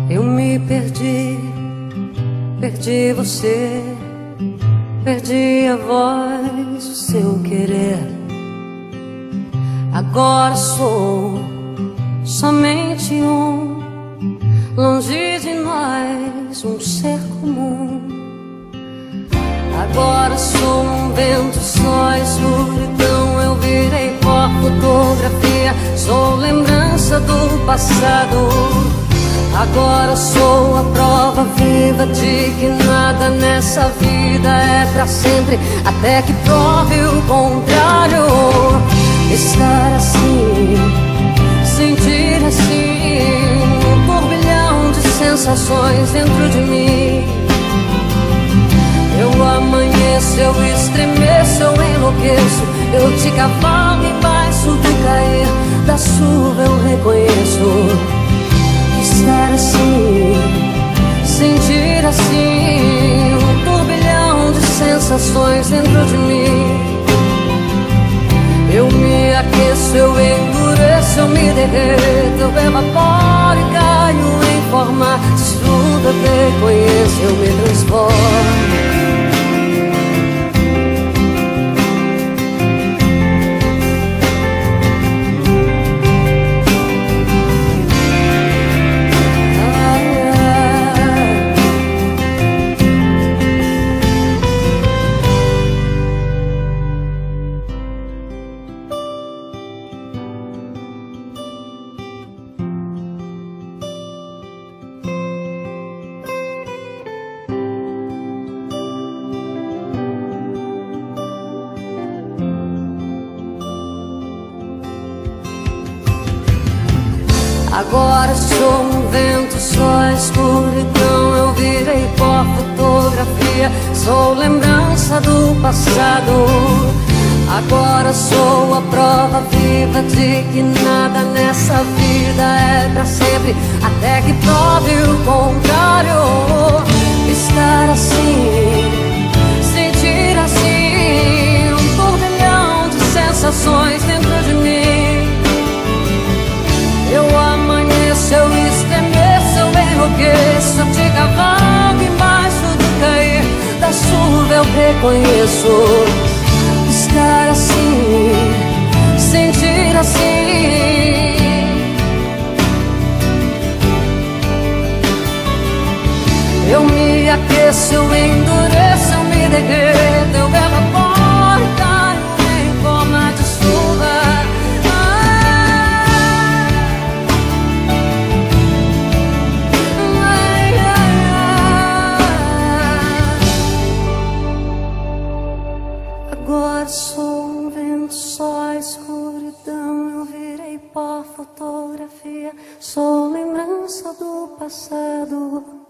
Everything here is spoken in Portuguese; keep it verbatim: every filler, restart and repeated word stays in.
Eu me perdi, perdi você, perdi a voz, o seu querer. Agora sou somente um, longe de nós, um ser comum. Agora sou um vento, só escuridão. Eu virei pó, fotografia, sou lembrança do passado. Agora sou a prova viva de que nada nessa vida é pra sempre, até que prove o contrário. Estar assim, sentir assim, um turbilhão de sensações dentro de mim. Eu amanheço, eu estremeço, eu enlouqueço, eu te cavalo embaixo do cair da chuva. Eu reconheço estar assim, sentir assim, um turbilhão de sensações dentro de mim. Eu me aqueço, eu endureço, eu me derreto, eu evaporo e caio em forma de chuva. Eu reconheço, eu me transformo. Agora sou um vento, só escuridão. Eu virei pó, fotografia, sou lembrança do passado. Agora sou a prova viva de que nada nessa vida é pra sempre, até que prove o contrário. Estar assim, sentir assim, um turbilhão de sensações dentro de mim. Eu amanheço, eu estremeço, eu enlouqueço, eu te cavalo embaixo do cair da chuva. Eu reconheço estar assim, sentir assim. Eu me aqueço, eu endureço, eu me derreto, eu evaporo e caio em forma de chuva. Agora sou um vento, só escuridão. Eu virei pó, fotografia, sou lembrança do passado.